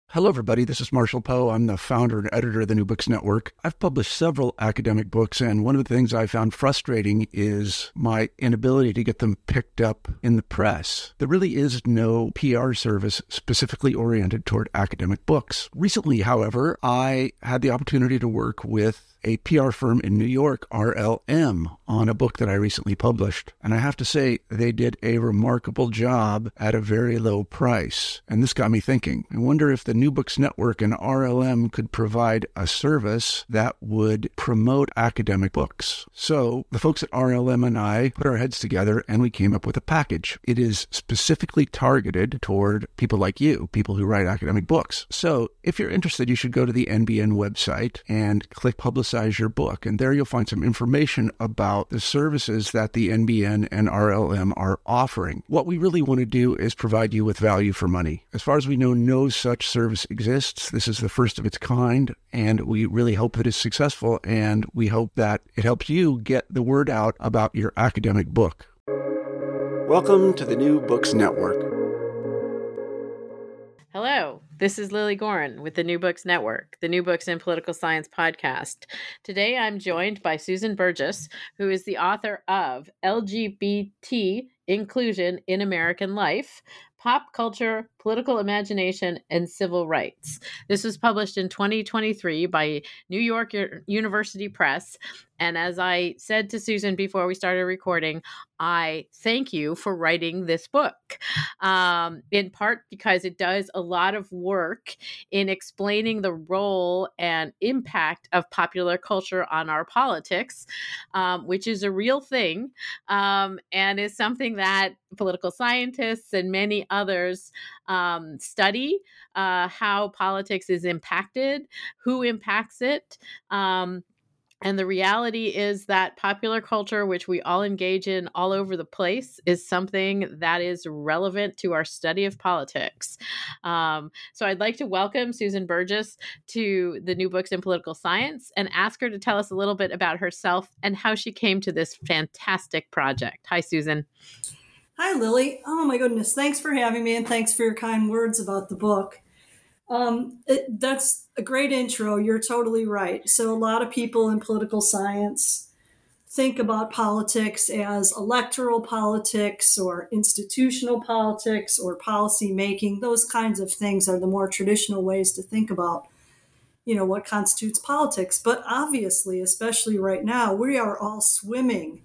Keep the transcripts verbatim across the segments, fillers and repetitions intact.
Hello, everybody. This is Marshall Poe. I'm the founder and editor of the New Books Network. I've published several academic books, and one of the things I found frustrating is my inability to get them picked up in the press. There really is no P R service specifically oriented toward academic books. Recently, however, I had the opportunity to work with a P R firm in New York, R L M, on a book that I recently published. And I have to say, they did a remarkable job at a very low price. And this got me thinking. I wonder if the New Books Network and R L M could provide a service that would promote academic books. So the folks at R L M and I put our heads together and we came up with a package. It is specifically targeted toward people like you, people who write academic books. So if you're interested, you should go to the N B N website and click Publicize your book. And there you'll find some information about the services that the N B N and R L M are offering. What we really want to do is provide you with value for money. As far as we know, no such service exists. This is the first of its kind, and we really hope that it's successful, and we hope that it helps you get the word out about your academic book. Welcome to the New Books Network. Hello, this is Lily Gorin with the New Books Network, the New Books in Political Science podcast. Today I'm joined by Susan Burgess, who is the author of L G B T Inclusion in American Life, Pop Culture, Political Imagination, and Civil Rights. This was published in twenty twenty-three by New York University Press. And as I said to Susan before we started recording, I thank you for writing this book, um, in part because it does a lot of work in explaining the role and impact of popular culture on our politics, um, which is a real thing, um, and is something that political scientists and many others um, study, uh, how politics is impacted, who impacts it. Um, And the reality is that popular culture, which we all engage in all over the place, is something that is relevant to our study of politics. Um, so I'd like to welcome Susan Burgess to the New Books in Political Science and ask her to tell us a little bit about herself and how she came to this fantastic project. Hi, Susan. Hi, Lily. Oh, my goodness. Thanks for having me, and thanks for your kind words about the book. Um, it, that's a great intro. You're totally right. So a lot of people in political science think about politics as electoral politics or institutional politics or policy making. Those kinds of things are the more traditional ways to think about, you know, what constitutes politics. But obviously, especially right now, we are all swimming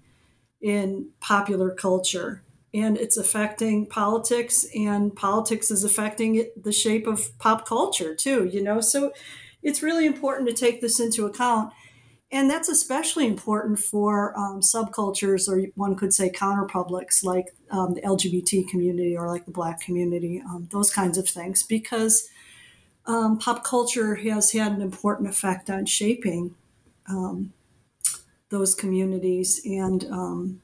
in popular culture. And it's affecting politics, and politics is affecting it, the shape of pop culture too, you know? So it's really important to take this into account. And that's especially important for um, subcultures, or one could say counterpublics, like um, the L G B T community or like the Black community, um, those kinds of things, because um, pop culture has had an important effect on shaping um, those communities and um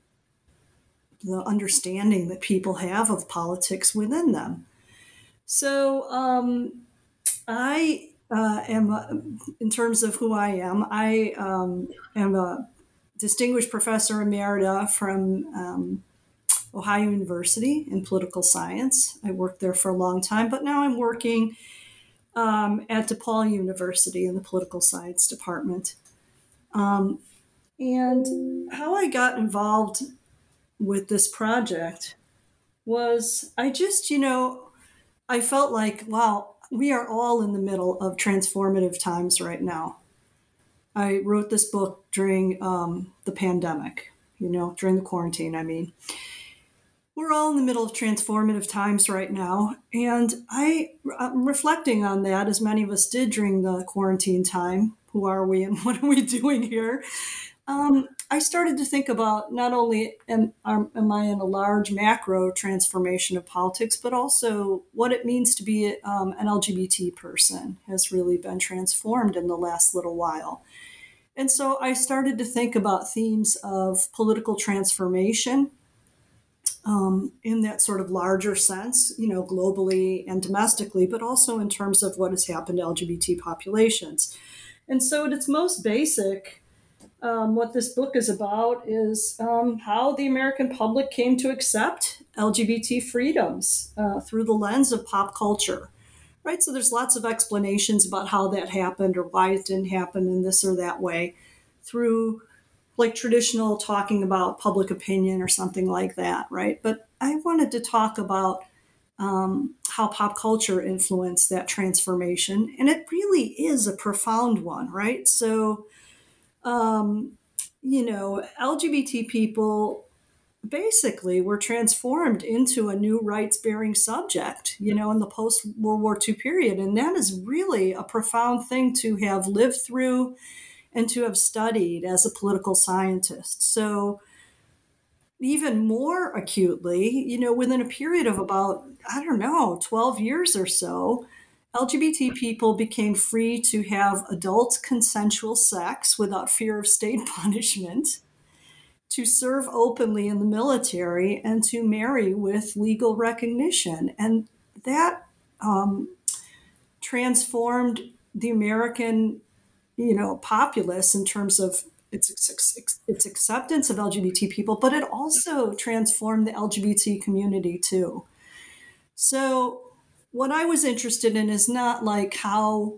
the understanding that people have of politics within them. So um, I uh, am, uh, in terms of who I am, I um, am a distinguished professor emerita from um, Ohio University in political science. I worked there for a long time, but now I'm working um, at DePaul University in the political science department. Um, and how I got involved with this project was I just, you know, I felt like, wow, we are all in the middle of transformative times right now. I wrote this book during um, the pandemic, you know, during the quarantine, I mean. We're all in the middle of transformative times right now. And I, I'm reflecting on that, as many of us did during the quarantine time. Who are we and what are we doing here? Um, I started to think about not only am, am I in a large macro transformation of politics, but also what it means to be um, an L G B T person has really been transformed in the last little while. And so I started to think about themes of political transformation um, in that sort of larger sense, you know, globally and domestically, but also in terms of what has happened to L G B T populations. And so at its most basic, Um, what this book is about is um, how the American public came to accept L G B T freedoms uh, through the lens of pop culture, right? So there's lots of explanations about how that happened or why it didn't happen in this or that way through like traditional talking about public opinion or something like that, right? But I wanted to talk about um, how pop culture influenced that transformation. And it really is a profound one, right? So, um, you know, L G B T people basically were transformed into a new rights-bearing subject, you know, in the post-World War Two period. And that is really a profound thing to have lived through and to have studied as a political scientist. So even more acutely, you know, within a period of about, I don't know, twelve years or so, L G B T people became free to have adult consensual sex without fear of state punishment, to serve openly in the military, and to marry with legal recognition. And that um, transformed the American, you know, populace in terms of its, its acceptance of L G B T people, but it also transformed the L G B T community too. So what I was interested in is not like how,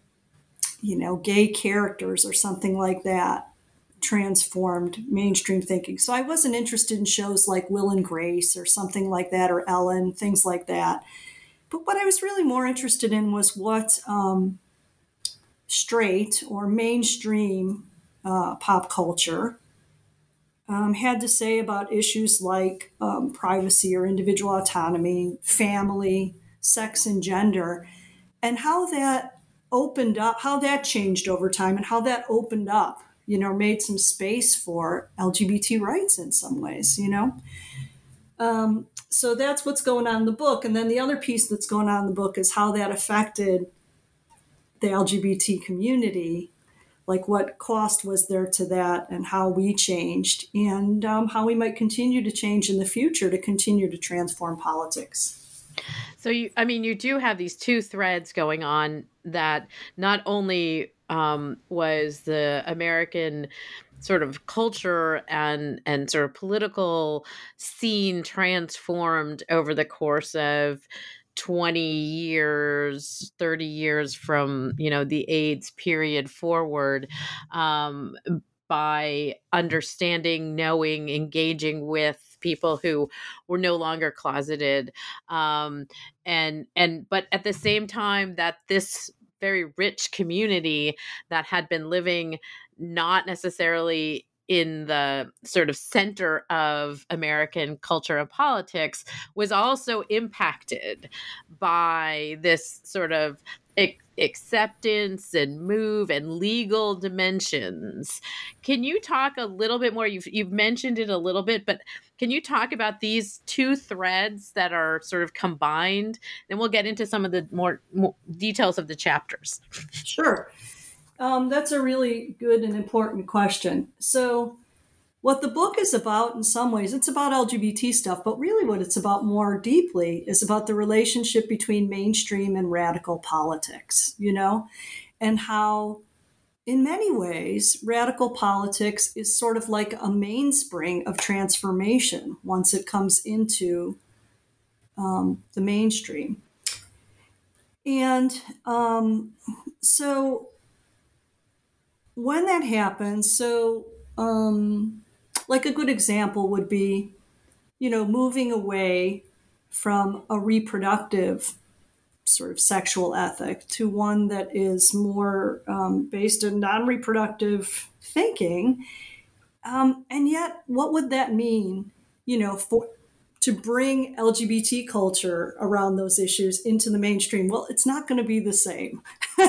you know, gay characters or something like that transformed mainstream thinking. So I wasn't interested in shows like Will and Grace or something like that, or Ellen, things like that. But what I was really more interested in was what um, straight or mainstream uh, pop culture um, had to say about issues like um, privacy or individual autonomy, family, sex, and gender, and how that opened up, how that changed over time, and how that opened up, you know, made some space for L G B T rights in some ways, you know. Um, so that's what's going on in the book. And then the other piece that's going on in the book is how that affected the L G B T community, like what cost was there to that and how we changed, and um, how we might continue to change in the future to continue to transform politics. So you, I mean, you do have these two threads going on, that not only um, was the American sort of culture and and sort of political scene transformed over the course of twenty years, thirty years from, you know, the AIDS period forward, um, by understanding, knowing, engaging with people who were no longer closeted, um, and and but at the same time that this very rich community that had been living not necessarily in the sort of center of American culture and politics was also impacted by this sort of ac- acceptance and move and legal dimensions. Can you talk a little bit more? You've, you've mentioned it a little bit, but can you talk about these two threads that are sort of combined? Then we'll get into some of the more, more details of the chapters. Sure. Um, that's a really good and important question. So what the book is about, in some ways, it's about L G B T stuff, but really what it's about more deeply is about the relationship between mainstream and radical politics, you know, and how in many ways, radical politics is sort of like a mainspring of transformation once it comes into um, the mainstream. And um, so when that happens, so um, like a good example would be, you know, moving away from a reproductive sort of sexual ethic to one that is more um, based in non-reproductive thinking. Um, and yet, what would that mean, you know, for to bring L G B T culture around those issues into the mainstream? Well, it's not going to be the same.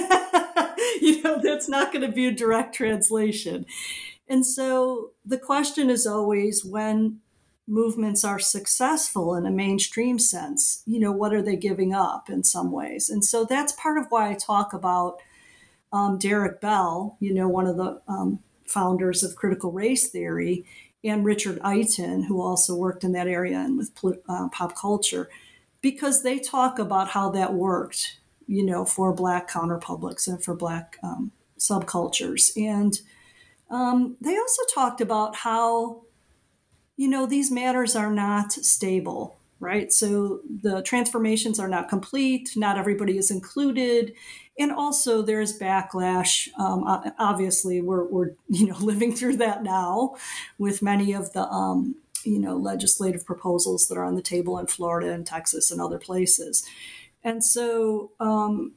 You know, that's not going to be a direct translation. And so the question is always, when movements are successful in a mainstream sense, you know, what are they giving up in some ways? And so that's part of why I talk about um, Derek Bell, you know, one of the um, founders of critical race theory, and Richard Eiton, who also worked in that area and with uh, pop culture, because they talk about how that worked, you know, for Black counterpublics and for Black um, subcultures. And um, they also talked about how, you know, these matters are not stable. right? So the transformations are not complete, not everybody is included. And also there's backlash. Um, obviously, we're, we're you know living through that now with many of the um, you know legislative proposals that are on the table in Florida and Texas and other places. And so um,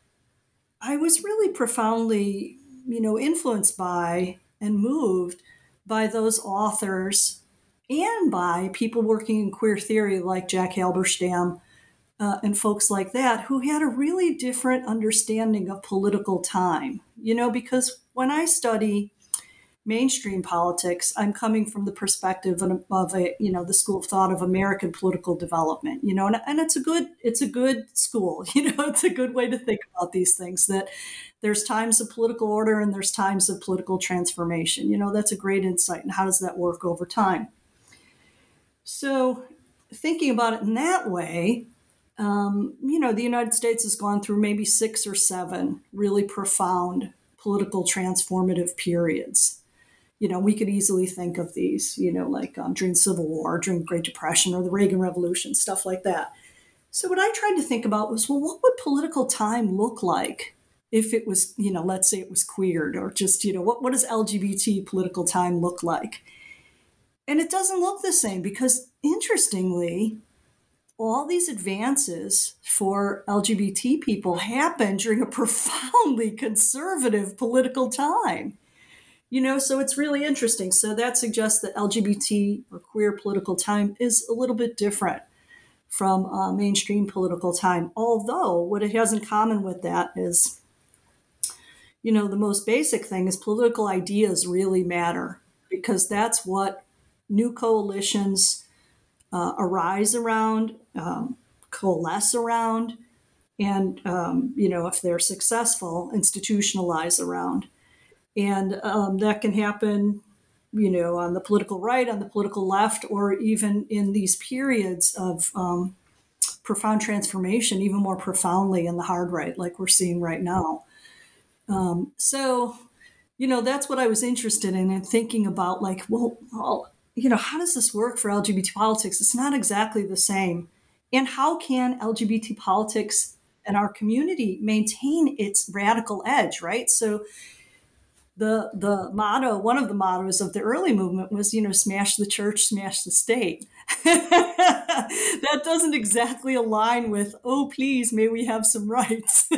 I was really profoundly you know influenced by and moved by those authors and by people working in queer theory like Jack Halberstam uh, and folks like that who had a really different understanding of political time. You know, because when I study mainstream politics, I'm coming from the perspective of, of a, you know, the school of thought of American political development, you know, and, and it's a good, it's a good school, you know, it's a good way to think about these things, that there's times of political order and there's times of political transformation. You know, that's a great insight. And how does that work over time? So thinking about it in that way, um, you know, the United States has gone through maybe six or seven really profound political transformative periods. You know, we could easily think of these, you know, like um, during Civil War, during Great Depression, or the Reagan Revolution, stuff like that. So what I tried to think about was, well, what would political time look like if it was, you know, let's say it was queered, or just, you know, what, what does L G B T political time look like? And it doesn't look the same because, interestingly, all these advances for L G B T people happened during a profoundly conservative political time. You know, so it's really interesting. So that suggests that L G B T or queer political time is a little bit different from uh, mainstream political time. Although what it has in common with that is, you know, the most basic thing is political ideas really matter, because that's what new coalitions uh, arise around, um, coalesce around, and, um, you know, if they're successful, institutionalize around. And um, that can happen, you know, on the political right, on the political left, or even in these periods of um, profound transformation, even more profoundly in the hard right, like we're seeing right now. Um, so, you know, that's what I was interested in, and thinking about, like, well, well, you know, how does this work for L G B T politics? It's not exactly the same. And how can L G B T politics and our community maintain its radical edge, right? So the the motto, one of the mottos of the early movement was, you know, smash the church, smash the state. That doesn't exactly align with, oh, please, may we have some rights.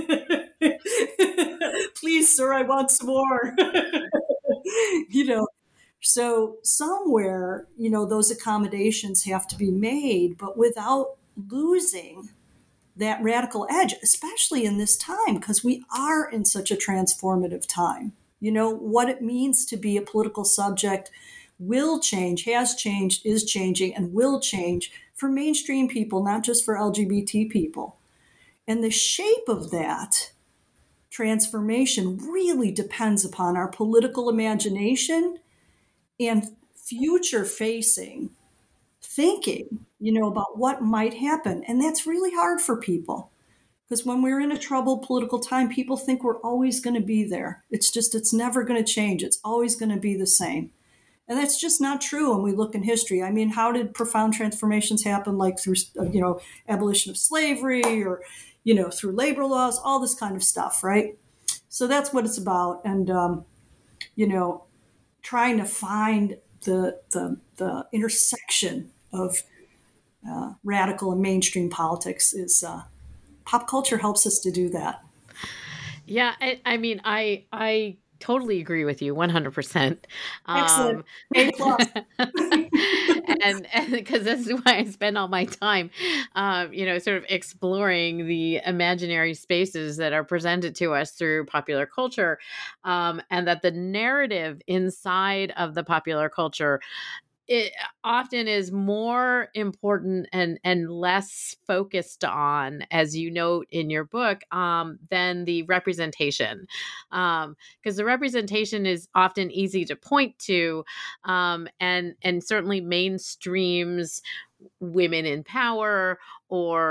Please, sir, I want some more. You know, so somewhere, you know, those accommodations have to be made, but without losing that radical edge, especially in this time, because we are in such a transformative time. You know, what it means to be a political subject will change, has changed, is changing, and will change for mainstream people, not just for L G B T people. And the shape of that transformation really depends upon our political imagination and future-facing thinking, you know, about what might happen. And that's really hard for people. Because when we're in a troubled political time, people think we're always going to be there. It's just, it's never going to change. It's always going to be the same. And that's just not true when we look in history. I mean, how did profound transformations happen, like through, you know, abolition of slavery, or, you know, through labor laws, all this kind of stuff, right? So that's what it's about. And, um, you know, trying to find the, the, the intersection of uh, radical and mainstream politics is, uh, pop culture helps us to do that. Yeah, I, I mean, I I totally agree with you one hundred percent. Excellent. Um, A plus. and because that's why I spend all my time, um, you know, sort of exploring the imaginary spaces that are presented to us through popular culture, um, and that the narrative inside of the popular culture, it often is more important and and less focused on, as you note in your book, um, than the representation, because um, the representation is often easy to point to, um, and and certainly mainstreams women in power, or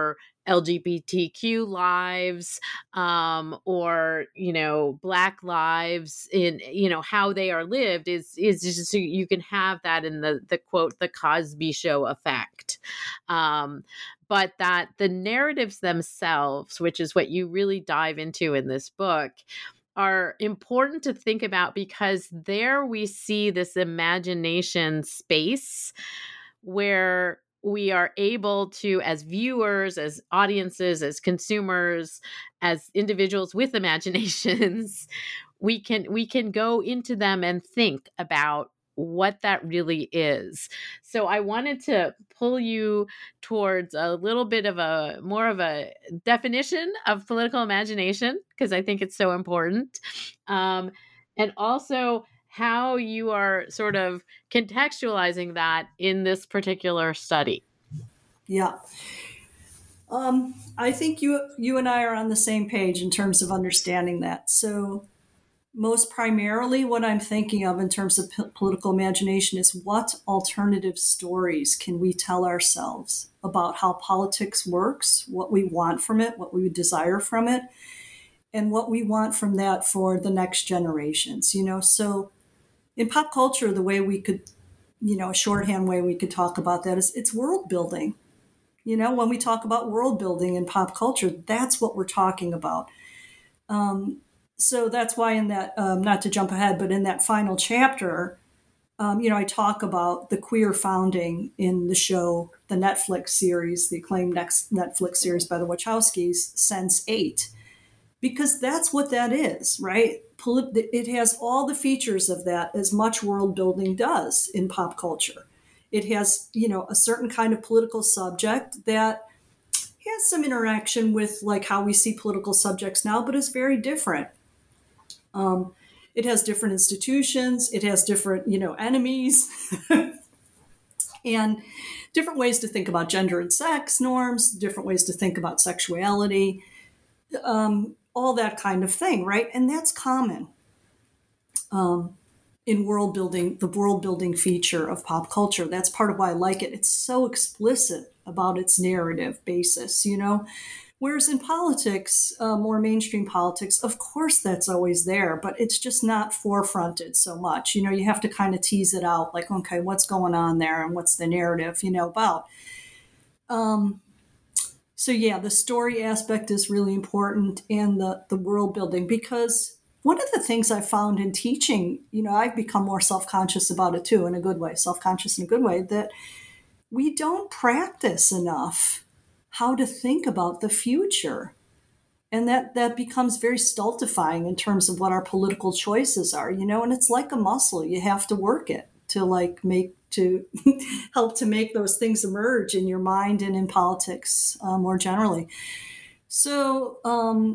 L G B T Q lives, um, or, you know, Black lives in, you know, how they are lived is, is just so you can have that in the, the quote, the Cosby Show effect. Um, but that the narratives themselves, which is what you really dive into in this book, are important to think about, because there we see this imagination space where we are able to, as viewers, as audiences, as consumers, as individuals with imaginations, we can we can go into them and think about what that really is. So I wanted to pull you towards a little bit of a more of a definition of political imagination, because I think it's so important. Um, and also how you are sort of contextualizing that in this particular study. Yeah. Um, I think you you and I are on the same page in terms of understanding that. So most primarily what I'm thinking of in terms of p- political imagination is what alternative stories can we tell ourselves about how politics works, what we want from it, what we desire from it, and what we want from that for the next generations. You know, so in pop culture, the way we could, you know, a shorthand way we could talk about that is it's world building. You know, when we talk about world building in pop culture, that's what we're talking about. Um, so that's why in that, um, not to jump ahead, but in that final chapter, um, you know, I talk about the queer founding in the show, the Netflix series, the acclaimed next Netflix series by the Wachowskis, Sense eight, because that's what that is, right? It has all the features of that, as much world building does in pop culture. It has, you know, a certain kind of political subject that has some interaction with like how we see political subjects now, but is very different. Um, it has different institutions. It has different, you know, enemies and different ways to think about gender and sex norms, different ways to think about sexuality, um, all that kind of thing, right? And that's common um, in world building, the world building feature of pop culture. That's part of why I like it. It's so explicit about its narrative basis, you know? Whereas in politics, uh, more mainstream politics, of course that's always there, but it's just not forefronted so much. You know, you have to kind of tease it out, like, okay, what's going on there and what's the narrative, you know, about. Um, so yeah, the story aspect is really important, and the, the world building, because one of the things I found in teaching, you know, I've become more self-conscious about it too, in a good way, self-conscious in a good way, that we don't practice enough how to think about the future. And that, that becomes very stultifying in terms of what our political choices are, you know, and it's like a muscle. You have to work it to like make, to help to make those things emerge in your mind and in politics uh, more generally. So, um,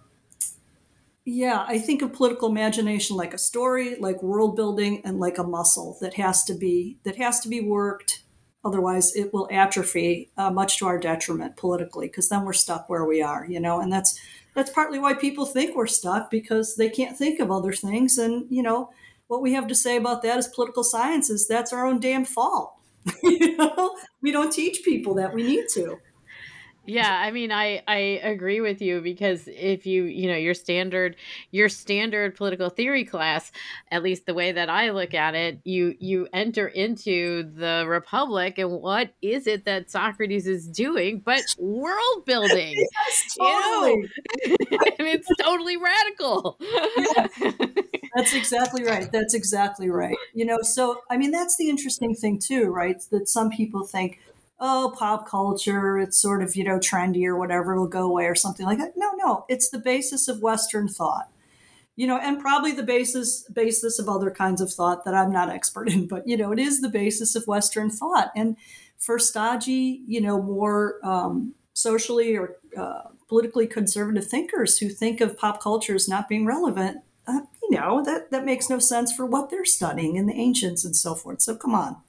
yeah, I think of political imagination like a story, like world building, and like a muscle that has to be, that has to be worked. Otherwise, it will atrophy, uh, much to our detriment politically, because then we're stuck where we are, you know. And that's that's partly why people think we're stuck, because they can't think of other things. And you know, what we have to say about that as political science is that's our own damn fault. You know, we don't teach people that. We need to. Yeah, I mean, I, I agree with you, because if you, you know, your standard, your standard political theory class, at least the way that I look at it, you, you enter into the Republic, and what is it that Socrates is doing but world building? Yes, totally. You know? And it's totally radical. Yes. That's exactly right. That's exactly right. You know, so, I mean, that's the interesting thing too, right? That some people think, oh, pop culture, it's sort of, you know, trendy or whatever, it'll go away or something like that. No, no, it's the basis of Western thought, you know, and probably the basis basis of other kinds of thought that I'm not expert in, but, you know, it is the basis of Western thought. And for stodgy, you know, more um, socially or uh, politically conservative thinkers who think of pop culture as not being relevant, uh, you know, that, that makes no sense for what they're studying in the ancients and so forth. So come on.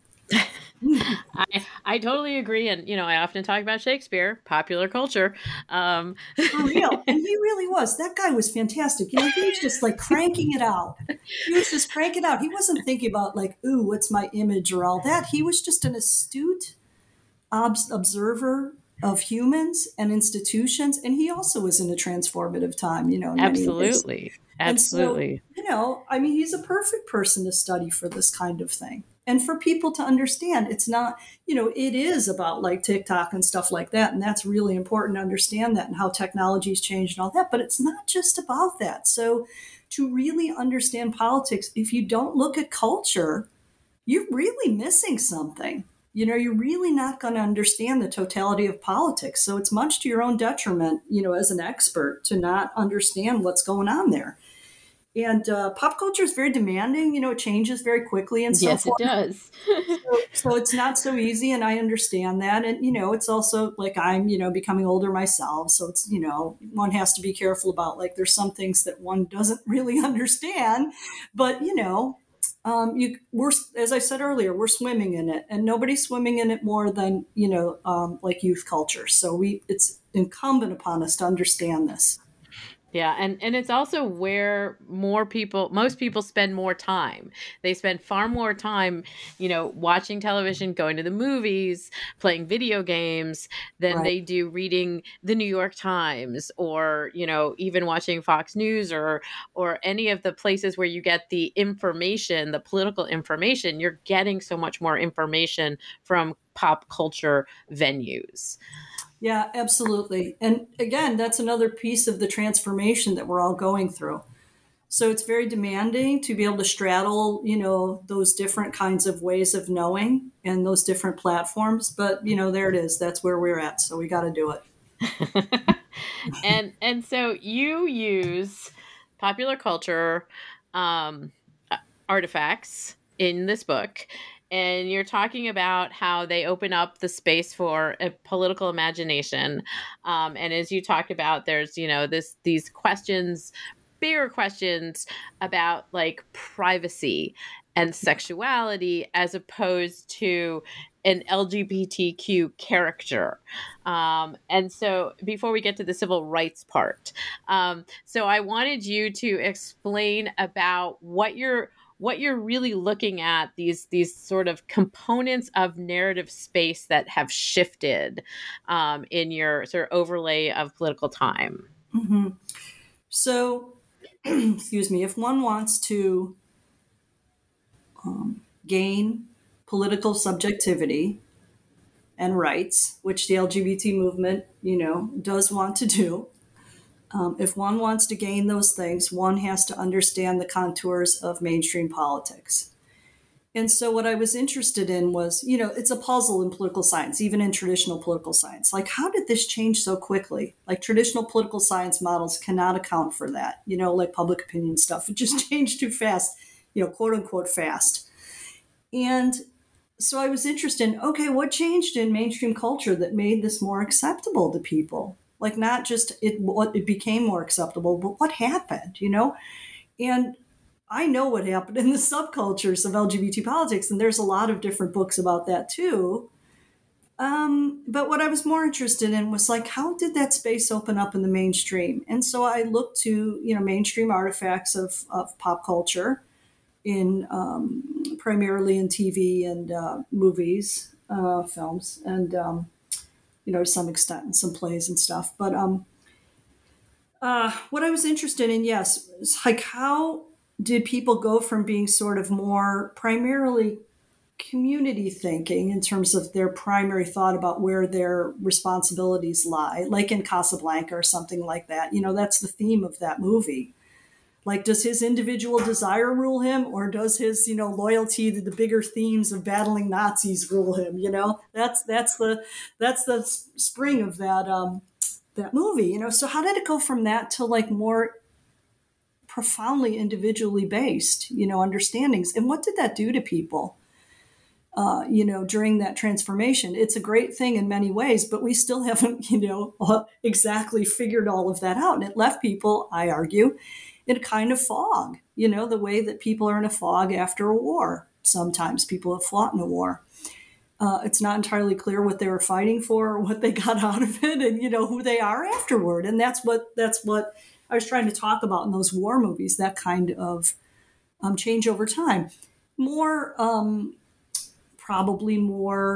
I, I totally agree. And, you know, I often talk about Shakespeare, popular culture. Um, For real. And he really was. That guy was fantastic. You know, he was just like cranking it out. He was just cranking it out. He wasn't thinking about like, ooh, what's my image or all that. He was just an astute ob- observer of humans and institutions. And he also was in a transformative time, you know, in many ways. Absolutely. And so, Absolutely. you know, I mean, he's a perfect person to study for this kind of thing. And for people to understand, it's not, you know, it is about like TikTok and stuff like that. And that's really important to understand that and how technology's changed and all that. But it's not just about that. So to really understand politics, if you don't look at culture, you're really missing something. You know, you're really not going to understand the totality of politics. So it's much to your own detriment, you know, as an expert to not understand what's going on there. And uh, pop culture is very demanding. You know, it changes very quickly and so Yes, forth. it does. so, so it's not so easy, and I understand that. And, you know, it's also like I'm, you know, becoming older myself. So it's, you know, one has to be careful about, like, there's some things that one doesn't really understand. But, you know, um, you we're, as I said earlier, we're swimming in it, and nobody's swimming in it more than, you know, um, like youth culture. So we it's incumbent upon us to understand this. Yeah, and and it's also where more people, most people spend more time. They spend far more time, you know, watching television, going to the movies, playing video games than Right. they do reading the New York Times or, you know, even watching Fox News or or any of the places where you get the information, the political information. You're getting so much more information from pop culture venues. Yeah, absolutely. And again, that's another piece of the transformation that we're all going through. So it's very demanding to be able to straddle, you know, those different kinds of ways of knowing and those different platforms. But, you know, there it is. That's where we're at. So we got to do it. and and so you use popular culture um, artifacts in this book, and you're talking about how they open up the space for a political imagination. Um, and as you talked about, there's, you know, this these questions, bigger questions about like privacy and sexuality as opposed to an L G B T Q character. Um, and so before we get to the civil rights part, um, so I wanted you to explain about what you're what you're really looking at, these these sort of components of narrative space that have shifted um, in your sort of overlay of political time. Mm-hmm. So, excuse me, if one wants to um, gain political subjectivity and rights, which the L G B T movement, you know, does want to do, Um, if one wants to gain those things, one has to understand the contours of mainstream politics. And so what I was interested in was, you know, it's a puzzle in political science, even in traditional political science. Like, how did this change so quickly? Like, traditional political science models cannot account for that, you know, like public opinion stuff. It just changed too fast, you know, quote unquote fast. And so I was interested in, okay, what changed in mainstream culture that made this more acceptable to people? Like, not just it, what it became more acceptable, but what happened, you know? And I know what happened in the subcultures of L G B T politics, and there's a lot of different books about that too. Um, but what I was more interested in was like, how did that space open up in the mainstream? And so I looked to, you know, mainstream artifacts of, of pop culture in um, primarily in T V and uh, movies, uh, films, and um, you know, to some extent in some plays and stuff. But um, uh, what I was interested in, yes, is like how did people go from being sort of more primarily community thinking in terms of their primary thought about where their responsibilities lie, like in Casablanca or something like that. You know, that's the theme of that movie. Like, does his individual desire rule him, or does his, you know, loyalty to the bigger themes of battling Nazis rule him? You know, that's that's the that's the spring of that um, that movie. You know, so how did it go from that to like more profoundly individually based, you know, understandings, and what did that do to people? Uh, you know, during that transformation, it's a great thing in many ways, but we still haven't, you know, exactly figured all of that out, and it left people, I argue, in a kind of fog, you know, the way that people are in a fog after a war. Sometimes people have fought in a war. Uh, it's not entirely clear what they were fighting for or what they got out of it, and, you know, who they are afterward. And that's what that's what I was trying to talk about in those war movies, that kind of um, change over time. More, um, probably more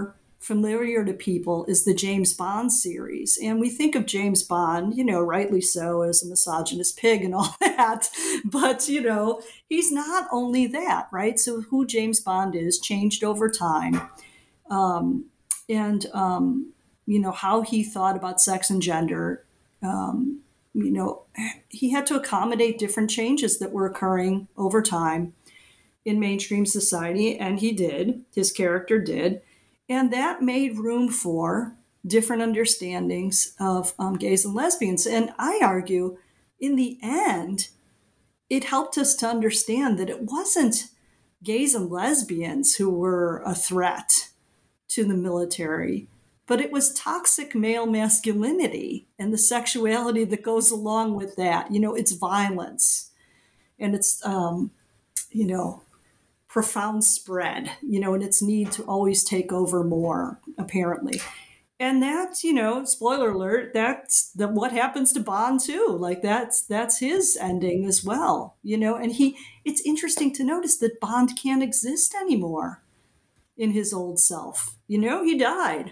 familiar to people is the James Bond series. And we think of James Bond, you know, rightly so, as a misogynist pig and all that. But, you know, he's not only that, right? So who James Bond is changed over time. Um, and, um, you know, how he thought about sex and gender. Um, you know, he had to accommodate different changes that were occurring over time in mainstream society. And he did, his character did. And that made room for different understandings of um, gays and lesbians. And I argue, in the end, it helped us to understand that it wasn't gays and lesbians who were a threat to the military, but it was toxic male masculinity and the sexuality that goes along with that. You know, it's violence and it's, um, you know, profound spread, you know, and its need to always take over more, apparently. And that's, you know, spoiler alert, that's the, what happens to Bond too. Like that's, that's his ending as well, you know, and he, it's interesting to notice that Bond can't exist anymore in his old self. You know, he died.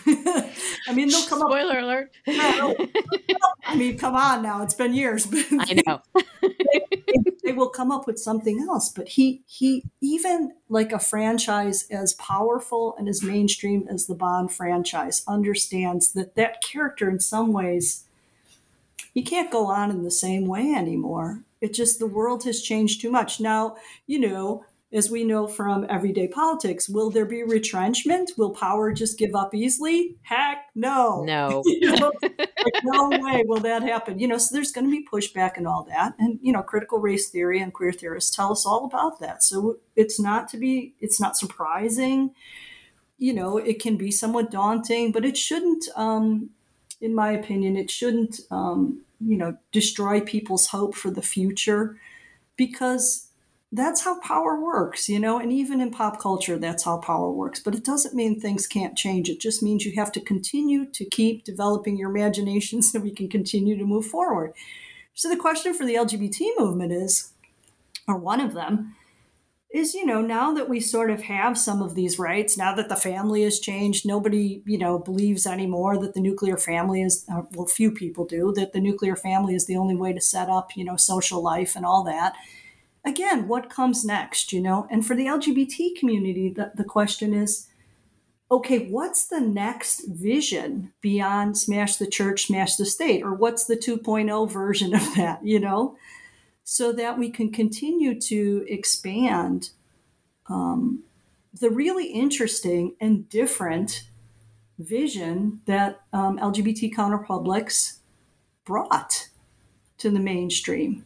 I mean, they'll come spoiler up. alert. No, I mean, come on now, it's been years. I know. they, they will come up with something else. But he, he, even like a franchise as powerful and as mainstream as the Bond franchise, understands that that character in some ways, he can't go on in the same way anymore. It just, the world has changed too much. Now, you know, as we know from everyday politics, will there be retrenchment? Will power just give up easily? Heck, no. No. You know, like, no way will that happen. You know, so there's going to be pushback and all that. And, you know, critical race theory and queer theorists tell us all about that. So it's not to be, it's not surprising. You know, it can be somewhat daunting, but it shouldn't, um, in my opinion, it shouldn't, um, you know, destroy people's hope for the future, because that's how power works, you know, and even in pop culture, that's how power works. But it doesn't mean things can't change. It just means you have to continue to keep developing your imagination so we can continue to move forward. So the question for the L G B T movement is, or one of them, is, you know, now that we sort of have some of these rights, now that the family has changed, nobody, you know, believes anymore that the nuclear family is, uh, well, few people do, that the nuclear family is the only way to set up, you know, social life and all that. Again, what comes next, you know? And for the L G B T community, the, the question is, okay, what's the next vision beyond smash the church, smash the state? Or what's the two point oh version of that, you know? So that we can continue to expand um, the really interesting and different vision that um, L G B T counterpublics brought to the mainstream.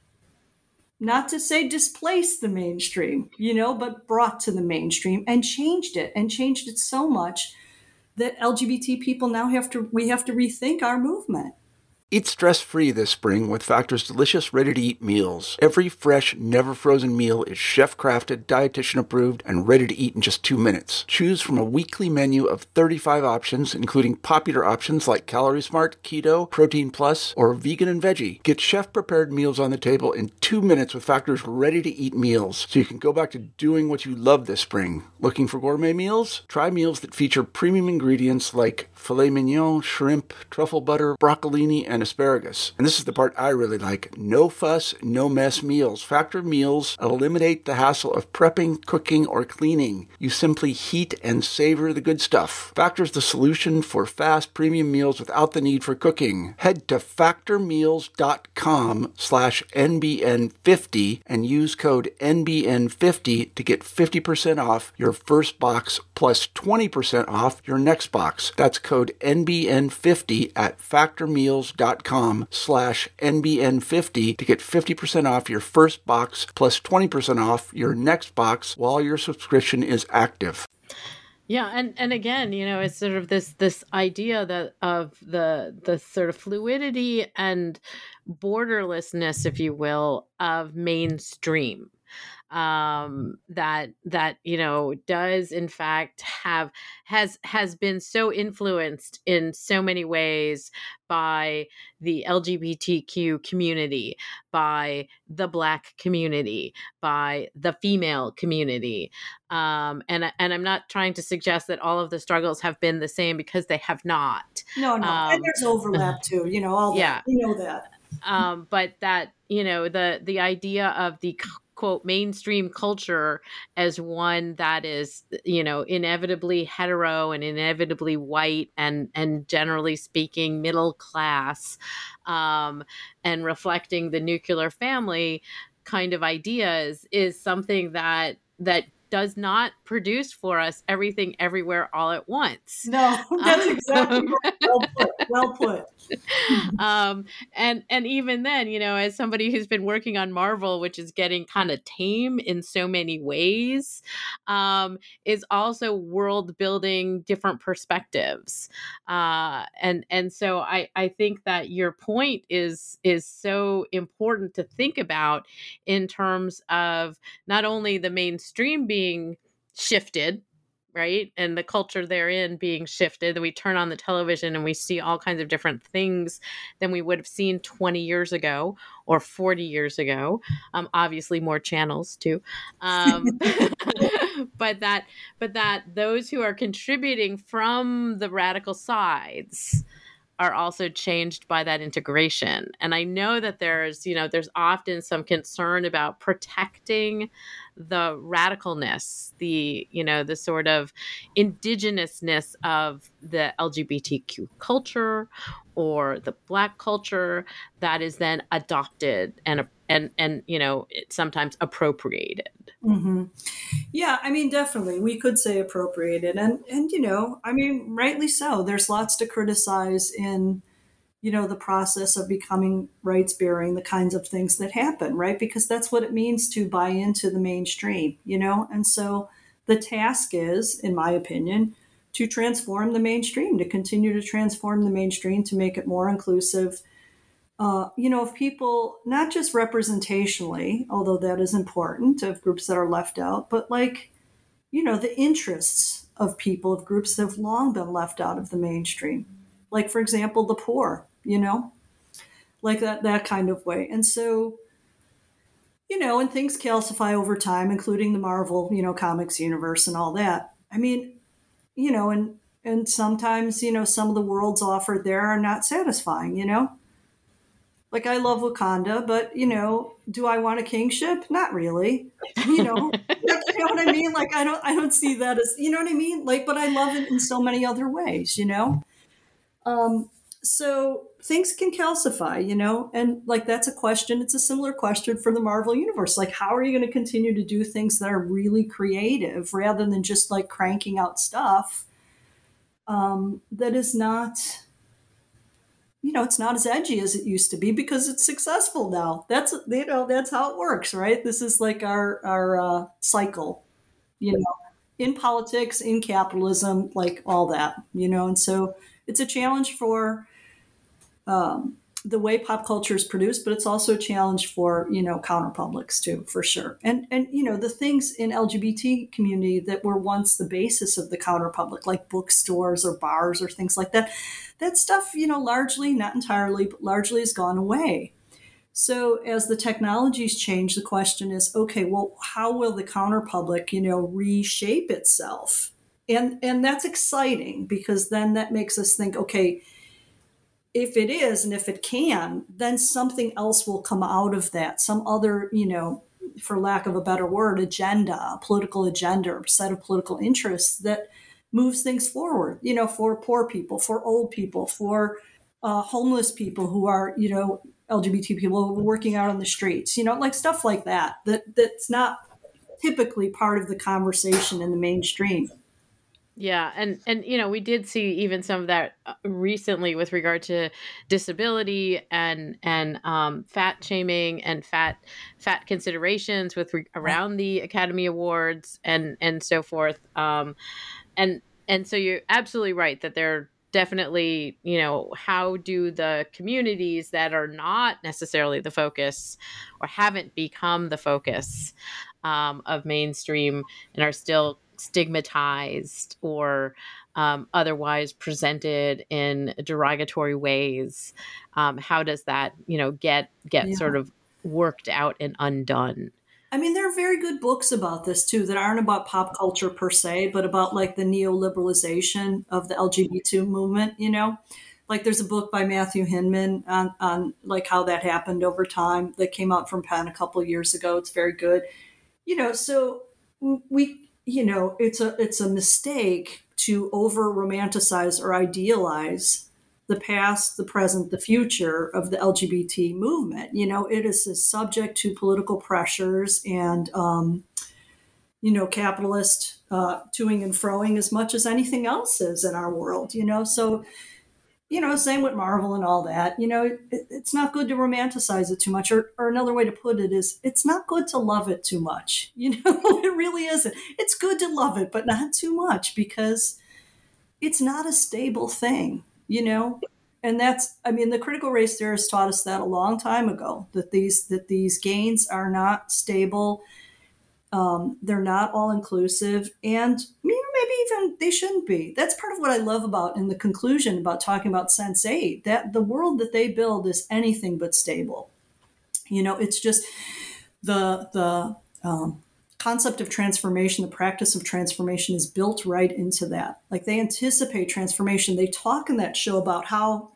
Not to say displaced the mainstream, you know, but brought to the mainstream and changed it and changed it so much that L G B T people now have to, we have to rethink our movement. Eat stress-free this spring with Factor's delicious, ready-to-eat meals. Every fresh, never-frozen meal is chef-crafted, dietitian-approved, and ready to eat in just two minutes. Choose from a weekly menu of thirty-five options, including popular options like Calorie Smart, Keto, Protein Plus, or Vegan and Veggie. Get chef-prepared meals on the table in two minutes with Factor's ready-to-eat meals, so you can go back to doing what you love this spring. Looking for gourmet meals? Try meals that feature premium ingredients like filet mignon, shrimp, truffle butter, broccolini, and asparagus. And this is the part I really like. No fuss, no mess meals. Factor meals eliminate the hassle of prepping, cooking, or cleaning. You simply heat and savor the good stuff. Factor's the solution for fast premium meals without the need for cooking. Head to factormeals.com slash NBN50 and use code N B N fifty to get fifty percent off your first box plus twenty percent off your next box. That's code N B N fifty at factormeals.com slash N B N fifty to get fifty percent off your first box plus twenty percent off your next box while your subscription is active. Yeah, and, and again, you know, it's sort of this this idea that of the the sort of fluidity and borderlessness, if you will, of mainstream. um, that that you know does in fact have has has been so influenced in so many ways by the L G B T Q community, by the Black community, by the female community. Um, and and I'm not trying to suggest that all of the struggles have been the same, because they have not. No, no. And Um, there's overlap too, you know, all yeah. that. We know that. Um, but that, you know, the the idea of the quote mainstream culture as one that is, you know, inevitably hetero and inevitably white and and generally speaking middle class, um, and reflecting the nuclear family kind of ideas is something that that does not produce for us everything everywhere all at once. No, that's exactly Um, right. Well put. Well put. um, and and even then, you know, as somebody who's been working on Marvel, which is getting kind of tame in so many ways, um, is also world building different perspectives. Uh, and and so I I think that your point is is so important to think about in terms of not only the mainstream being shifted, right? And the culture therein being shifted, that we turn on the television and we see all kinds of different things than we would have seen twenty years ago or forty years ago. Um, obviously more channels too. Um, but that, but that those who are contributing from the radical sides are also changed by that integration. And I know that there's, you know, there's often some concern about protecting the radicalness, the, you know, the sort of indigenousness of the L G B T Q culture or the Black culture that is then adopted and, and, and, you know, sometimes appropriated. Mm-hmm. Yeah, I mean, definitely, we could say appropriated, and and you know, I mean, rightly so. There's lots to criticize in, you know, the process of becoming rights bearing, the kinds of things that happen, right? Because that's what it means to buy into the mainstream, you know. And so the task is, in my opinion, to transform the mainstream, to continue to transform the mainstream, to make it more inclusive. Uh, you know, of people, not just representationally, although that is important, of groups that are left out, but like, you know, the interests of people, of groups that have long been left out of the mainstream. Like, for example, the poor, you know, like that, that kind of way. And so, you know, and things calcify over time, including the Marvel, you know, comics universe and all that. I mean, you know, and, and sometimes, you know, some of the worlds offered there are not satisfying, you know? Like, I love Wakanda, but, you know, do I want a kingship? Not really. You know, like, you know what I mean? Like, I don't, I don't see that as, you know what I mean? Like, but I love it in so many other ways, you know? Um, so things can calcify, you know, and like, that's a question. It's a similar question for the Marvel universe. Like, how are you going to continue to do things that are really creative rather than just like cranking out stuff um, that is not, you know, it's not as edgy as it used to be because it's successful now. That's, you know, that's how it works, right? This is like our, our uh, cycle, you know, in politics, in capitalism, like all that, you know, and so it's a challenge for um, the way pop culture is produced, but it's also a challenge for, you know, counterpublics too, for sure. And, and, you know, the things in L G B T community that were once the basis of the counterpublic, like bookstores or bars or things like that, that stuff, you know, largely, not entirely, but largely has gone away. So as the technologies change, the question is, okay, well, how will the counterpublic, you know, reshape itself? And, and that's exciting because then that makes us think, okay, if it is, and if it can, then something else will come out of that. Some other, you know, for lack of a better word, agenda, a political agenda, or set of political interests that moves things forward, you know, for poor people, for old people, for uh, homeless people who are, you know, L G B T people working out on the streets, you know, like stuff like that, that that's not typically part of the conversation in the mainstream. Yeah, and and you know, we did see even some of that recently with regard to disability and and um, fat shaming and fat fat considerations with re- around the Academy Awards and and so forth. Um, and and so you're absolutely right that there definitely, you know, how do the communities that are not necessarily the focus or haven't become the focus um, of mainstream and are still stigmatized or um, otherwise presented in derogatory ways, um, how does that, you know, get get Yeah. sort of worked out and undone? I mean, there are very good books about this too that aren't about pop culture per se, but about like the neoliberalization of the L G B T movement, you know? Like there's a book by Matthew Hinman on, on like how that happened over time that came out from Penn a couple of years ago. It's very good. You know, so we, you know, it's a it's a mistake to over romanticize or idealize the past, the present, the future of the L G B T movement. You know, it is subject to political pressures and, um, you know, capitalist uh, toing and froing as much as anything else is in our world, you know. So, you know, same with Marvel and all that. You know, it, it's not good to romanticize it too much. Or, or another way to put it is it's not good to love it too much. You know, it really isn't. It's good to love it, but not too much because it's not a stable thing, you know? And that's, I mean, the critical race theorists taught us that a long time ago, that these, that these gains are not stable. Um, they're not all inclusive, and you know, maybe even they shouldn't be. That's part of what I love about in the conclusion about talking about Sense eight, that the world that they build is anything but stable. You know, it's just the the um, concept of transformation, the practice of transformation is built right into that. Like they anticipate transformation. They talk in that show about how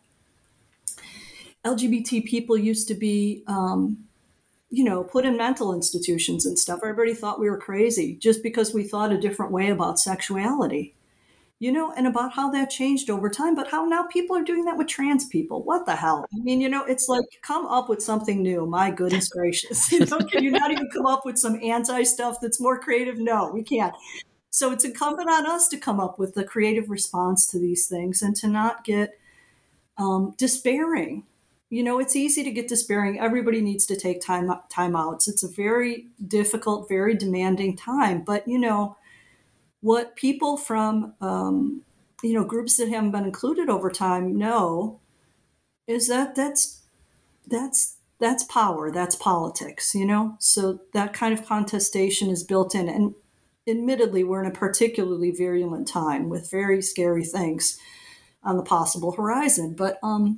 L G B T people used to be um, you know, put in mental institutions and stuff. Everybody thought we were crazy just because we thought a different way about sexuality, you know, and about how that changed over time, but how now people are doing that with trans people. What the hell? I mean, you know, it's like, come up with something new. My goodness gracious. You know, can you not even come up with some anti stuff that's more creative? No, we can't. So it's incumbent on us to come up with the creative response to these things and to not get um, despairing. You know, it's easy to get despairing. Everybody needs to take time time outs. It's a very difficult, very demanding time. But, you know, what people from, um, you know, groups that haven't been included over time know is that that's, that's, that's power, that's politics, you know? So that kind of contestation is built in. And admittedly, we're in a particularly virulent time with very scary things on the possible horizon. But, um,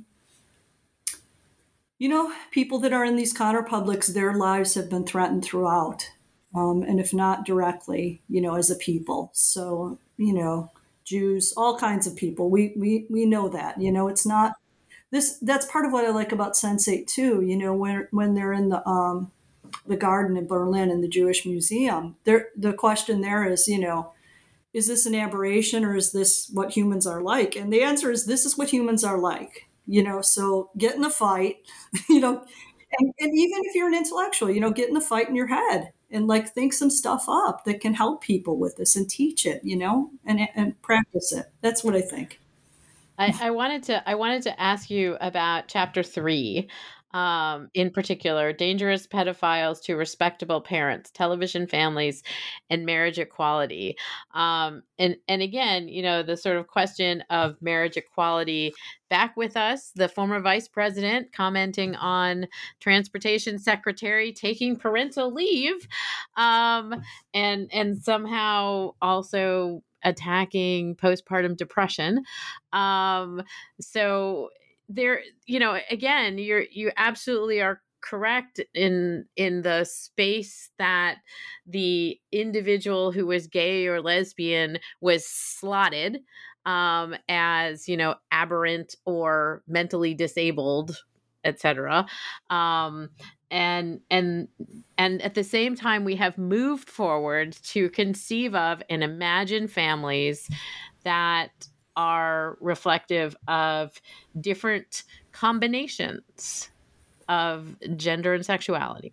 you know, people that are in these counterpublics, their lives have been threatened throughout. Um, and if not directly, you know, as a people. So, you know, Jews, all kinds of people, we, we, we know that, you know, it's not this, that's part of what I like about Sense eight too. You know, when, when they're in the, um, the garden in Berlin in the Jewish Museum, there, the question there is, you know, is this an aberration or is this what humans are like? And the answer is, this is what humans are like. You know, so get in the fight, you know, and, and even if you're an intellectual, you know, get in the fight in your head and like think some stuff up that can help people with this and teach it, you know, and and practice it. That's what I think. I, I wanted to I wanted to ask you about chapter three, um, in particular, dangerous pedophiles to respectable parents, television families, and marriage equality. Um, and and again, you know, the sort of question of marriage equality. Back with us, the former vice president commenting on transportation secretary taking parental leave, um, and and somehow also attacking postpartum depression. Um, so there, you know, again, you're you absolutely are correct in in the space that the individual who was gay or lesbian was slotted um, as, you know, aberrant or mentally disabled, et cetera. Um, and and and at the same time, we have moved forward to conceive of and imagine families that are reflective of different combinations of gender and sexuality.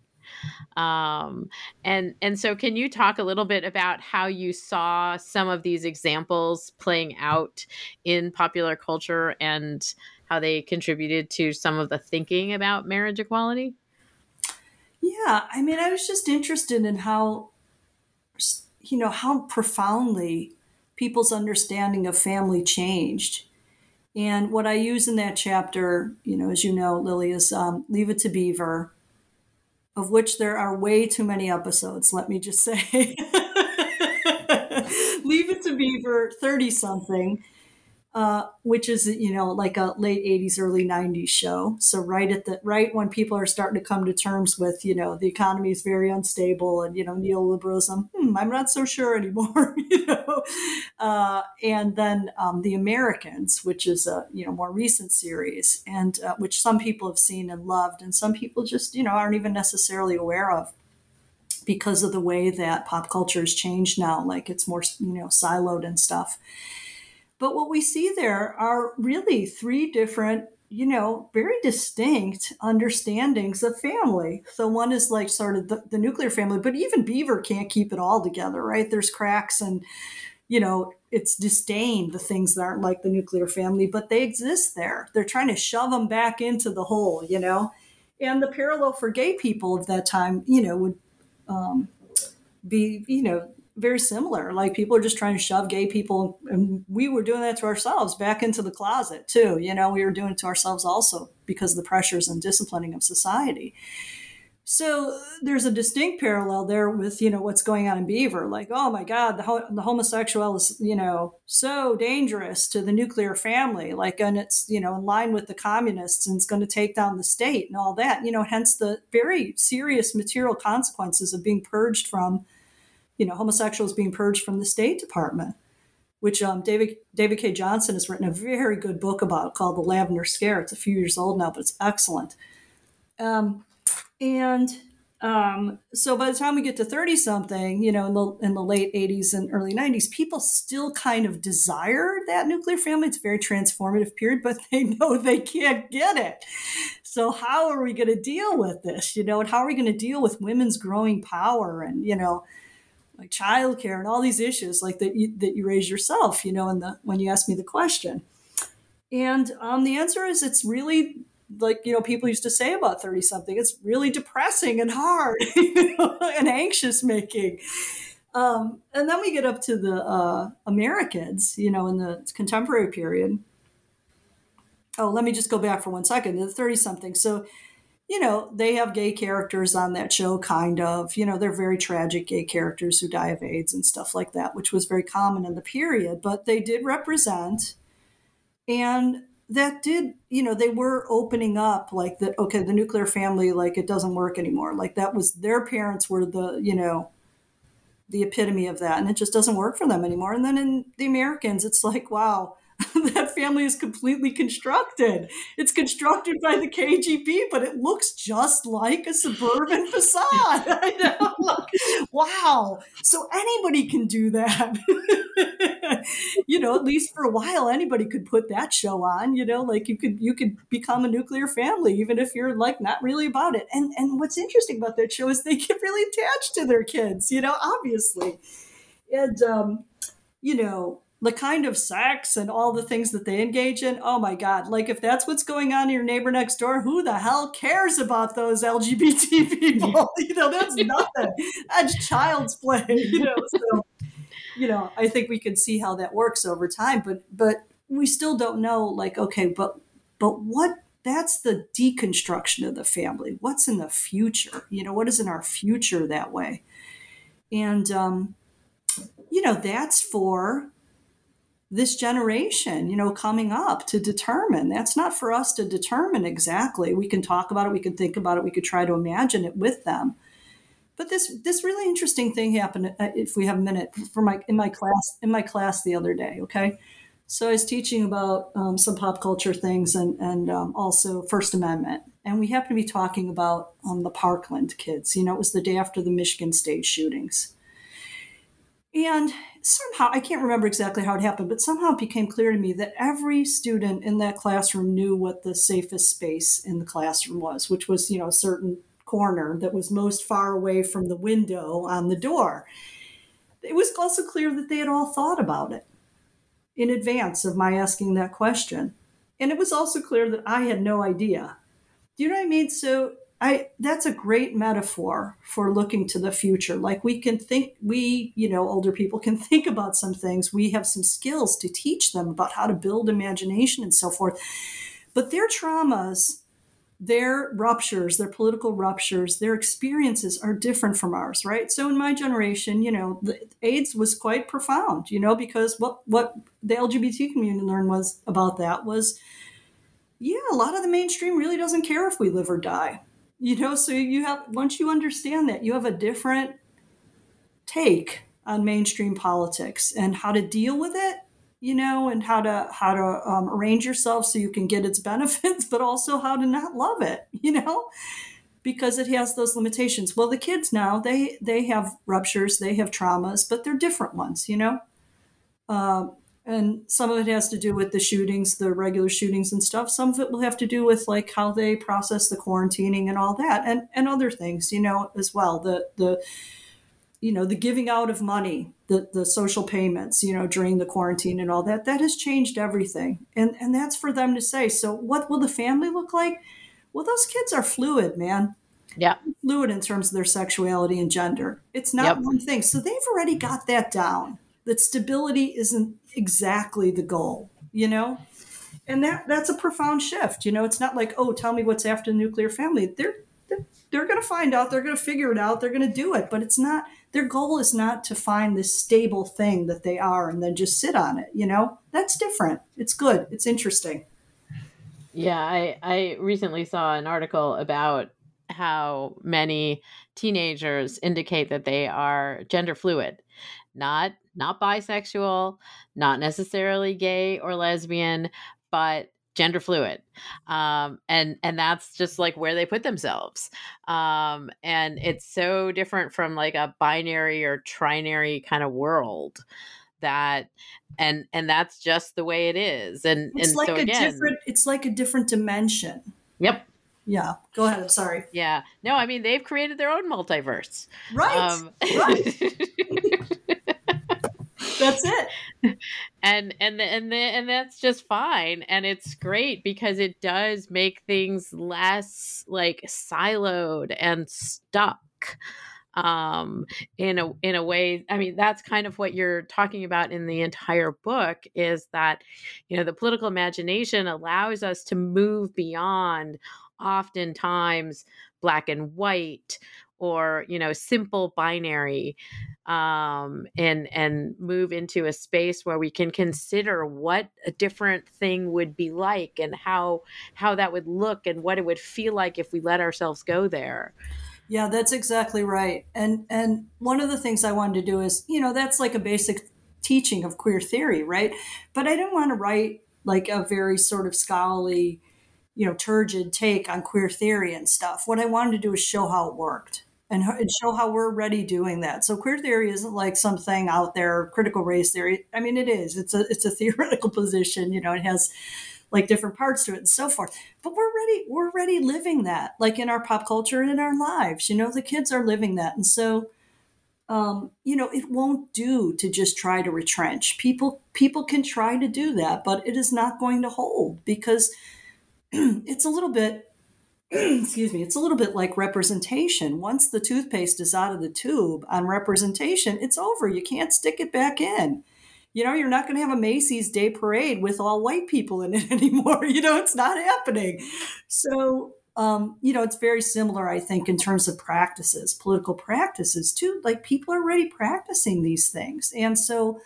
Um, and and so can you talk a little bit about how you saw some of these examples playing out in popular culture and how they contributed to some of the thinking about marriage equality? Yeah, I mean, I was just interested in how, you know, how profoundly people's understanding of family changed. And what I use in that chapter, you know, as you know, Lily, is um, Leave It to Beaver, of which there are way too many episodes, let me just say. Leave It to Beaver, thirty-something, uh, which is, you know, like a late eighties, early nineties show. So right at the right when people are starting to come to terms with, you know, the economy is very unstable and, you know, neoliberalism, hmm, I'm not so sure anymore, you know. Uh, and then um, The Americans, which is a, you know, more recent series, and uh, which some people have seen and loved, and some people just, you know, aren't even necessarily aware of, because of the way that pop culture has changed now. Like it's more, you know, siloed and stuff. But what we see there are really three different, you know, very distinct understandings of family. So one is like sort of the, the nuclear family, but even Beaver can't keep it all together, right? There's cracks and, you know, it's disdain, the things that aren't like the nuclear family, but they exist there. They're trying to shove them back into the hole, you know? And the parallel for gay people of that time, you know, would um, be, you know, very similar. Like people are just trying to shove gay people, and we were doing that to ourselves, back into the closet too. You know, we were doing it to ourselves also because of the pressures and disciplining of society. So there's a distinct parallel there with, you know, what's going on in Beaver. Like, oh my God, the, ho- the homosexual is, you know, so dangerous to the nuclear family. Like, and it's, you know, in line with the communists and it's going to take down the state and all that, you know, hence the very serious material consequences of being purged from, you know, homosexuals being purged from the State Department, which um, David David Cay Johnston has written a very good book about called The Lavender Scare. It's a few years old now, but it's excellent. Um, and um, so by the time we get to thirty-something, you know, in the, in the late eighties and early nineties, people still kind of desire that nuclear family. It's a very transformative period, but they know they can't get it. So how are we going to deal with this, you know, and how are we going to deal with women's growing power and, you know, like childcare and all these issues like that you, that you raised yourself, you know, in the, when you asked me the question. And um, the answer is it's really like, you know, people used to say about thirty something, it's really depressing and hard, you know, and anxious making. Um, and then we get up to the uh, Americans, you know, in the contemporary period. Oh, let me just go back for one second, the thirty something. So, you know, they have gay characters on that show, kind of. You know, they're very tragic gay characters who die of AIDS and stuff like that, which was very common in the period. But they did represent, and that did, you know, they were opening up like that, okay, the nuclear family, like it doesn't work anymore. Like that was, their parents were the, you know, the epitome of that. And it just doesn't work for them anymore. And then in The Americans, it's like, wow, that family is completely constructed. It's constructed by the K G B, but it looks just like a suburban facade. I know. Like, wow. So anybody can do that. You know, at least for a while, anybody could put that show on, you know, like you could, you could become a nuclear family, even if you're like not really about it. And, and what's interesting about that show is they get really attached to their kids, you know, obviously. And, um, you know, the kind of sex and all the things that they engage in, oh my God, like if that's what's going on in your neighbor next door, who the hell cares about those L G B T people? You know, that's nothing. That's child's play, you know. So, you know, I think we can see how that works over time, but but we still don't know, like, okay, but but what, that's the deconstruction of the family. What's in the future? You know, what is in our future that way? And, um, you know, that's for this generation, you know, coming up to determine. That's not for us to determine exactly. We can talk about it, we can think about it, we could try to imagine it with them. But this this really interesting thing happened, uh, if we have a minute, for my in my class in my class the other day. Okay, so I was teaching about um, some pop culture things and and um, also First Amendment, and we happened to be talking about um, the Parkland kids. You know, it was the day after the Michigan State shootings. And somehow, I can't remember exactly how it happened, but somehow it became clear to me that every student in that classroom knew what the safest space in the classroom was, which was, you know, a certain corner that was most far away from the window on the door. It was also clear that they had all thought about it in advance of my asking that question. And it was also clear that I had no idea. Do you know what I mean? So I that's a great metaphor for looking to the future. Like we can think, we, you know, older people can think about some things. We have some skills to teach them about how to build imagination and so forth. But their traumas, their ruptures, their political ruptures, their experiences are different from ours, right? So in my generation, you know, the AIDS was quite profound, you know, because what, what the L G B T community learned was about that was, yeah, a lot of the mainstream really doesn't care if we live or die, you know? So you have, once you understand that, you have a different take on mainstream politics and how to deal with it, you know, and how to how to um, arrange yourself so you can get its benefits, but also how to not love it, you know, because it has those limitations. Well, the kids now, they they have ruptures, they have traumas, but they're different ones, you know. Um, and some of it has to do with the shootings, the regular shootings and stuff. Some of it will have to do with like how they process the quarantining and all that, and and other things, you know, as well. The the you know, the giving out of money, the, the social payments, you know, during the quarantine and all that, that has changed everything. And, and that's for them to say. So what will the family look like? Well, those kids are fluid, man. Yeah. Fluid in terms of their sexuality and gender. It's not Yep. one thing. So they've already got that down, that stability isn't exactly the goal, you know? And that that's a profound shift. You know, it's not like, oh, tell me what's after the nuclear family. They're they're, they're going to find out. They're going to figure it out. They're going to do it. But it's not, their goal is not to find this stable thing that they are and then just sit on it. You know, that's different. It's good. It's interesting. Yeah, I, I recently saw an article about how many teenagers indicate that they are gender fluid, not not bisexual, not necessarily gay or lesbian, but gender fluid. Um, and and that's just like where they put themselves. Um, and it's so different from like a binary or trinary kind of world that and and that's just the way it is. And It's and like so a again, different, it's like a different dimension. yep. Yeah. Go ahead. I'm sorry. Yeah. No, I mean, they've created their own multiverse. Right. Um, Right. That's it. and and the, and the, and that's just fine, and it's great because it does make things less like siloed and stuck um in a in a way. I mean, that's kind of what you're talking about in the entire book, is that, you know, the political imagination allows us to move beyond oftentimes black and white or, you know, simple binary, um, and and move into a space where we can consider what a different thing would be like and how how that would look and what it would feel like if we let ourselves go there. Yeah, that's exactly right. And and one of the things I wanted to do is, you know, that's like a basic teaching of queer theory, right? But I didn't want to write like a very sort of scholarly, you know, turgid take on queer theory and stuff. What I wanted to do is show how it worked and, and show how we're already doing that. So queer theory isn't like something out there, critical race theory. I mean, it is. It's a it's a theoretical position. You know, it has like different parts to it and so forth. But we're already we're already living that, like in our pop culture and in our lives. You know, the kids are living that, and so. Um, you know, it won't do to just try to retrench. People people can try to do that, but it is not going to hold because it's a little bit, excuse me, it's a little bit like representation. Once the toothpaste is out of the tube on representation, it's over. You can't stick it back in. You know, you're not going to have a Macy's Day Parade with all white people in it anymore. You know, it's not happening. So, um, you know, it's very similar, I think, in terms of practices, political practices too. Like people are already practicing these things. And so,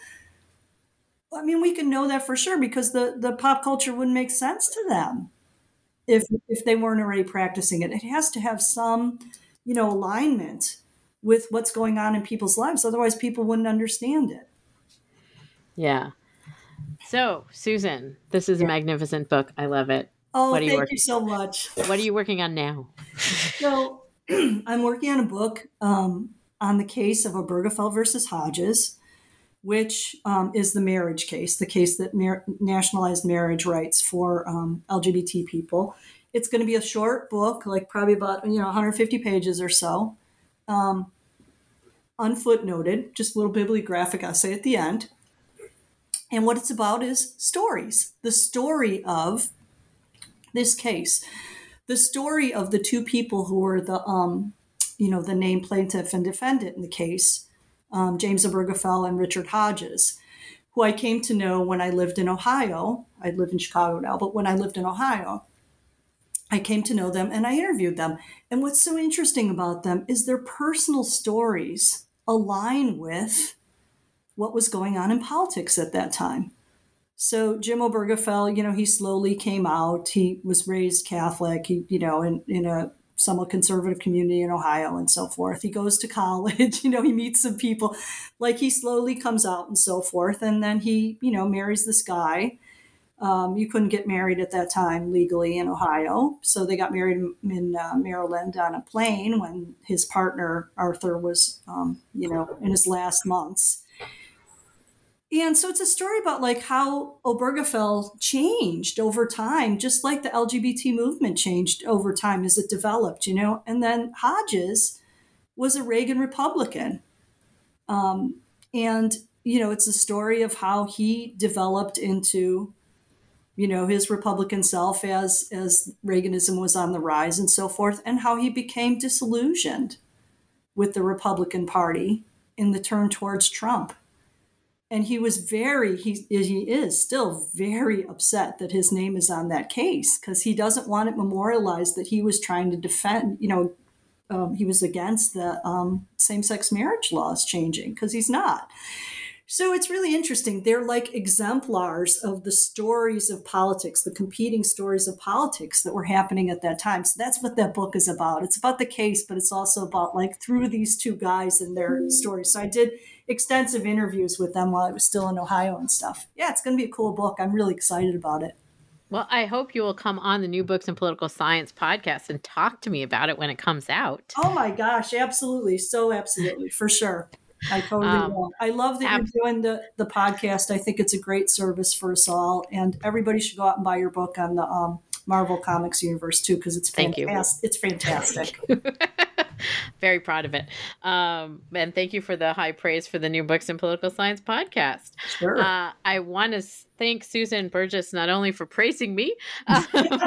I mean, we can know that for sure because the, the pop culture wouldn't make sense to them if if they weren't already practicing it. It has to have some, you know, alignment with what's going on in people's lives. Otherwise, people wouldn't understand it. Yeah. So, Susan, this is a magnificent book. I love it. Oh, what are you thank working, you so much. What are you working on now? So I'm working on a book um, on the case of Obergefell versus Hodges, which um, is the marriage case, the case that mar- nationalized marriage rights for um, L G B T people. It's going to be a short book, like probably about, you know, one hundred fifty pages or so, um, unfootnoted, just a little bibliographic essay at the end. And what it's about is stories, the story of this case. the story of the two people who were the, um, you know, the named plaintiff and defendant in the case, um, James Obergefell and Richard Hodges, who I came to know when I lived in Ohio. I live in Chicago now, but when I lived in Ohio, I came to know them and I interviewed them. And what's so interesting about them is their personal stories align with what was going on in politics at that time. So Jim Obergefell, you know, he slowly came out. He was raised Catholic, he, you know, in, in a somewhat conservative community in Ohio and so forth. He goes to college, you know, he meets some people, like he slowly comes out and so forth. And then he, you know, marries this guy. Um, you couldn't get married at that time legally in Ohio. So they got married in, in uh, Maryland on a plane when his partner, Arthur, was, um, you know, in his last months. And so it's a story about like how Obergefell changed over time, just like the L G B T movement changed over time as it developed, you know. And then Hodges was a Reagan Republican. Um, and, you know, it's a story of how he developed into, you know, his Republican self as, as Reaganism was on the rise and so forth, and how he became disillusioned with the Republican Party in the turn towards Trump. And he was very, he, he is still very upset that his name is on that case because he doesn't want it memorialized that he was trying to defend, you know, um, he was against the um, same-sex marriage laws changing because he's not. So it's really interesting. They're like exemplars of the stories of politics, the competing stories of politics that were happening at that time. So that's what that book is about. It's about the case, but it's also about like through these two guys and their stories. So I did extensive interviews with them while I was still in Ohio and stuff. Yeah, it's going to be a cool book. I'm really excited about it. Well, I hope you will come on the New Books in Political Science podcast and talk to me about it when it comes out. Oh my gosh, absolutely. So absolutely, for sure. I totally um, will. I love that ab- you're doing the, the podcast. I think it's a great service for us all. And everybody should go out and buy your book on the um, Marvel Comics universe too, because it's fantastic. It's fantastic. Very proud of it. Um, and thank you for the high praise for the New Books in Political Science podcast. Sure. Uh, I want to thank Susan Burgess not only for praising me, um,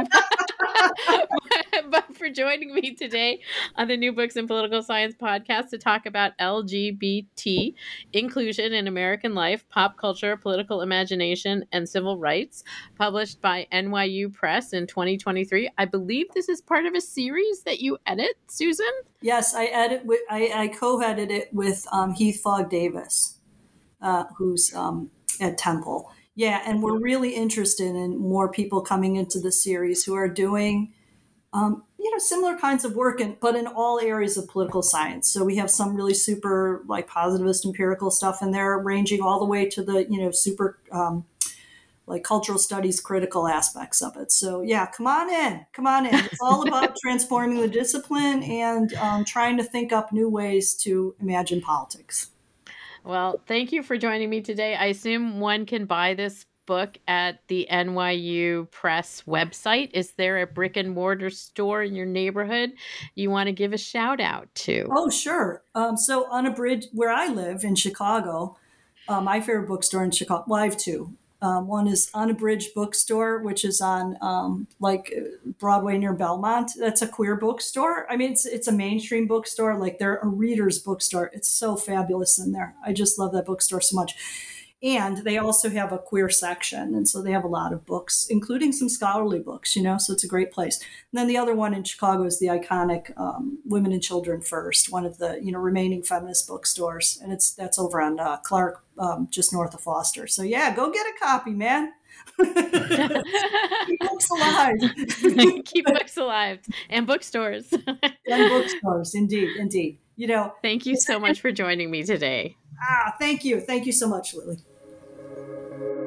but for joining me today on the New Books in Political Science podcast to talk about L G B T inclusion in American life, pop culture, political imagination, and civil rights, published by N Y U Press in twenty twenty-three. I believe this is part of a series that you edit, Susan? Yes, I edit. With, I, I co-edited it with um, Heath Fogg Davis, uh, who's um, at Temple. Yeah, and we're really interested in more people coming into the series who are doing, um, you know, similar kinds of work, in, but in all areas of political science. So we have some really super, like, positivist empirical stuff in there, ranging all the way to the, you know, super, um, like, cultural studies critical aspects of it. So, yeah, come on in. Come on in. It's all about transforming the discipline and um, trying to think up new ways to imagine politics. Well, thank you for joining me today. I assume one can buy this book at the N Y U Press website. Is there a brick and mortar store in your neighborhood you want to give a shout out to? Oh, sure. Um, so Unabridged, where I live in Chicago, uh, my favorite bookstore in Chicago, well, I have two. Um, one is Unabridged Bookstore, which is on um, like Broadway near Belmont. That's a queer bookstore. I mean, it's it's a mainstream bookstore. Like they're a reader's bookstore. It's so fabulous in there. I just love that bookstore so much. And they also have a queer section. And so they have a lot of books, including some scholarly books, you know, so it's a great place. And then the other one in Chicago is the iconic um, Women and Children First, one of the, you know, remaining feminist bookstores. And it's that's over on uh, Clark, um, just north of Foster. So yeah, go get a copy, man. Keep books alive. Keep books alive. And bookstores. And bookstores, indeed, indeed. You know. Thank you so much for joining me today. Ah, thank you. Thank you so much, Lily.